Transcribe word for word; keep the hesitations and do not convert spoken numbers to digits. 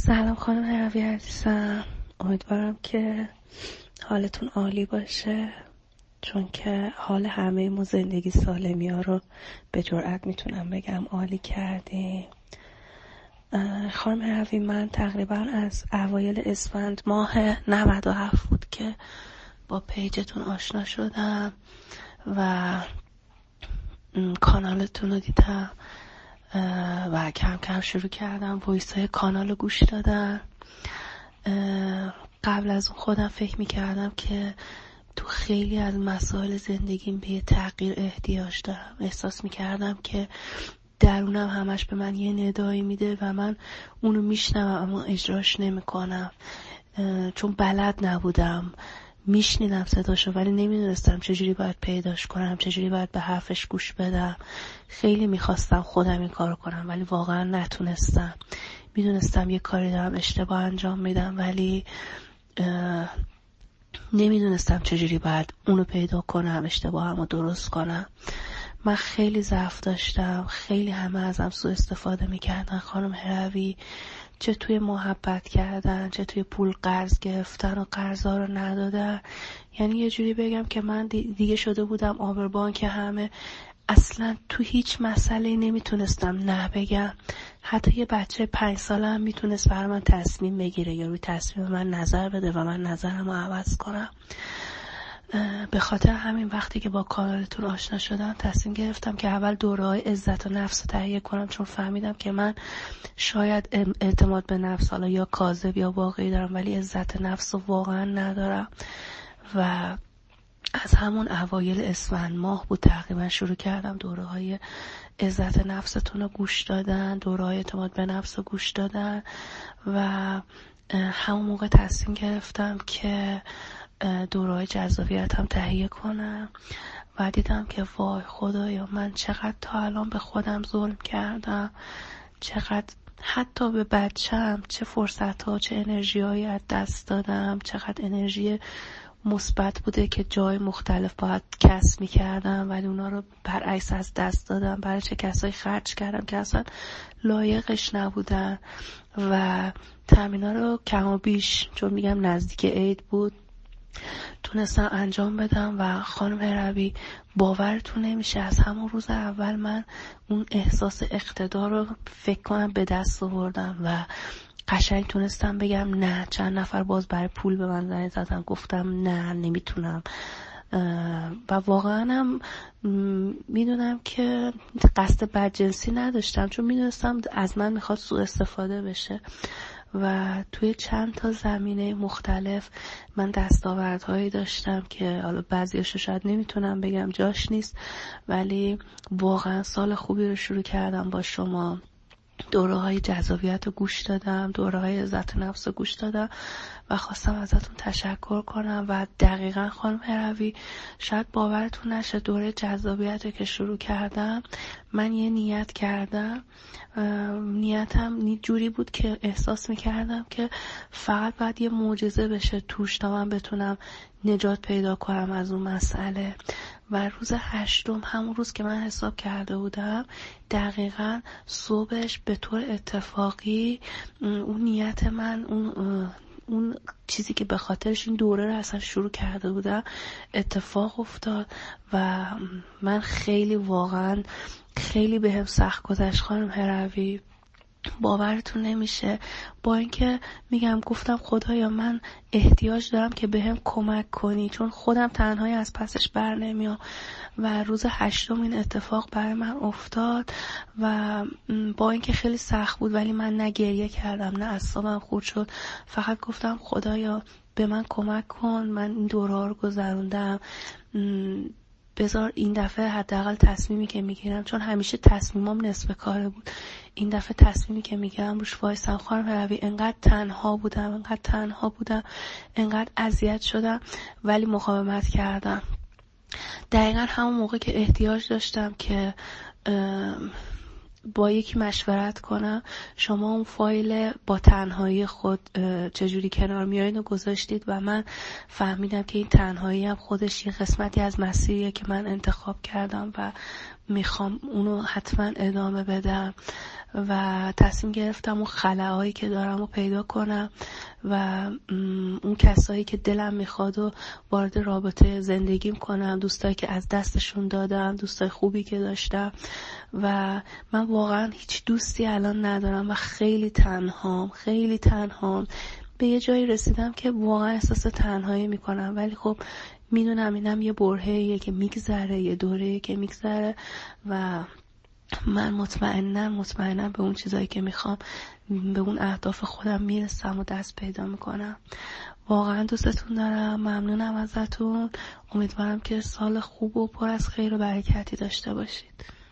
سلام خانم هروی عزیزم، امیدوارم که حالتون عالی باشه، چون که حال همه ما زندگی سالمی ها رو به جرئت میتونم بگم عالی کردیم. خانم هروی، من تقریبا از اوایل اسفند ماه نود و هفت بود که با پیجتون آشنا شدم و کانالتون رو دیدم و کم کم شروع کردم وایس های کانال رو گوش دادن. قبل از اون خودم فکر میکردم که تو خیلی از مسائل زندگیم به تغییر احتیاج دارم. احساس میکردم که درونم همش به من یه ندایی میده و من اونو میشنوم اما اجراش نمیکنم، چون بلد نبودم. میشنیدم صداشو ولی نمیدونستم چجوری باید پیداش کنم، چجوری باید به حرفش گوش بدم. خیلی میخواستم خودم این کارو کنم ولی واقعا نتونستم. میدونستم یه کاری دارم اشتباه انجام میدم ولی نمیدونستم چجوری باید اونو پیدا کنم، اشتباهمو درست کنم. من خیلی ضعف داشتم، خیلی همه ازم سوء استفاده میکردن خانم هروی، چه توی محبت کردن، چه توی پول قرض گرفتن و قرضا رو ندادن. یعنی یه جوری بگم که من دیگه شده بودم آبربانک همه. اصلا تو هیچ مسئله نمیتونستم نه بگم. حتی یه بچه پنج ساله هم میتونست برای من تصمیم بگیره یا روی تصمیم من نظر بده و من نظرم رو عوض کنم. به خاطر همین وقتی که با کانالتون آشنا شدم تصمیم گرفتم که اول دوره‌های عزت و نفس رو تهیه کنم، چون فهمیدم که من شاید اعتماد به نفس حالا یا کاذب یا واقعی دارم ولی عزت نفس رو واقعا ندارم. و از همون اوایل اسفند ماه بود تقریبا شروع کردم دوره‌های عزت نفستون رو گوش دادن، دوره‌های اعتماد به نفس رو گوش دادن و همون موقع تصمیم گرفتم که دوره‌های جذابیت هم تهیه کنم و دیدم که وای خدایا من چقدر تا الان به خودم ظلم کردم، چقدر حتی به بچم چه فرصت ها چه انرژی هایی از دست دادم، چقدر انرژی مثبت بوده که جای مختلف باید کسب می‌کردم ولی اونا رو برعکس از دست دادم. برای چه کسایی خرج کردم که اصلا لایقش نبودن و تامینا رو کم و بیش، چون میگم نزدیک عید بود، تونستم انجام بدم. و خانم هروی باورتون نمیشه از همون روز اول من اون احساس اقتدار رو فکر کنم به دست آوردم و قشنگ تونستم بگم نه. چند نفر باز برای پول به من زنگ زدن، گفتم نه نمیتونم و واقعا هم میدونم که قصد بدجنسی نداشتم، چون میدونستم از من میخواد سوء استفاده بشه و توی چند تا زمینه مختلف من دستاوردهایی داشتم که حالا بعضیاشو شاید نمیتونم بگم جاش نیست، ولی واقعا سال خوبی رو شروع کردم با شما. دوره های جذابیت رو گوش دادم، دوره های عزت نفس رو گوش دادم و خواستم ازتون تشکر کنم. و دقیقا خانم هروی شاید باورتون نشه دوره جذابیت رو که شروع کردم من یه نیت کردم. نیتم جوری بود که احساس میکردم که فقط باید یه معجزه بشه توش تا من بتونم نجات پیدا کنم از اون مسئله. و روز هشتم، همون روز که من حساب کرده بودم، دقیقاً صبحش به طور اتفاقی اون نیت من، اون اون چیزی که به خاطرش این دوره رو اصلا شروع کرده بودم اتفاق افتاد و من خیلی واقعاً خیلی بهم سخت گذشت خانم هروی. باورتون نمیشه، با اینکه میگم گفتم خدایا من احتیاج دارم که بهم کمک کنی، چون خودم تنهایی از پسش بر نمیام. و روز هشتم این اتفاق برای من افتاد و با اینکه خیلی سخت بود ولی من نه گریه کردم نه اعصابم خورد شد، فقط گفتم خدایا به من کمک کن، من این دوره‌ها رو گذروندم، بذار این دفعه حداقل تصمیمی که میگیرم، چون همیشه تصمیمم نصف کاره بود، این دفعه تصمیمی که میگیرم روش وایسم. خانم هروی انقدر تنها بودم انقدر تنها بودم انقدر اذیت شدم ولی مقاومت کردم. دقیقا همون موقع که احتیاج داشتم که با یکی مشورت کنم، شما اون فایل با تنهایی خود چجوری کنار میارین و گذاشتید و من فهمیدم که این تنهایی هم خودش یه قسمتی از مسیریه که من انتخاب کردم و میخوام اونو حتما ادامه بدم و تصمیم گرفتم اون خلاهایی که دارم رو پیدا کنم و اون کسایی که دلم میخواد و وارد رابطه زندگیم کنم، دوستایی که از دستشون دادم، دوستای خوبی که داشتم. و من واقعا هیچ دوستی الان ندارم و خیلی تنهام خیلی تنهام به یه جایی رسیدم که واقعا احساس تنهایی میکنم، ولی خب میدونم اینم یه برهه‌ایه که میگذره، یه دوره‌ایه که میگذره و من مطمئنم مطمئنم به اون چیزایی که میخوام، به اون اهداف خودم میرسم و دست پیدا میکنم. واقعا دوستتون دارم، ممنونم ازتون. امیدوارم که سال خوب و پر از خیر و برکتی داشته باشید.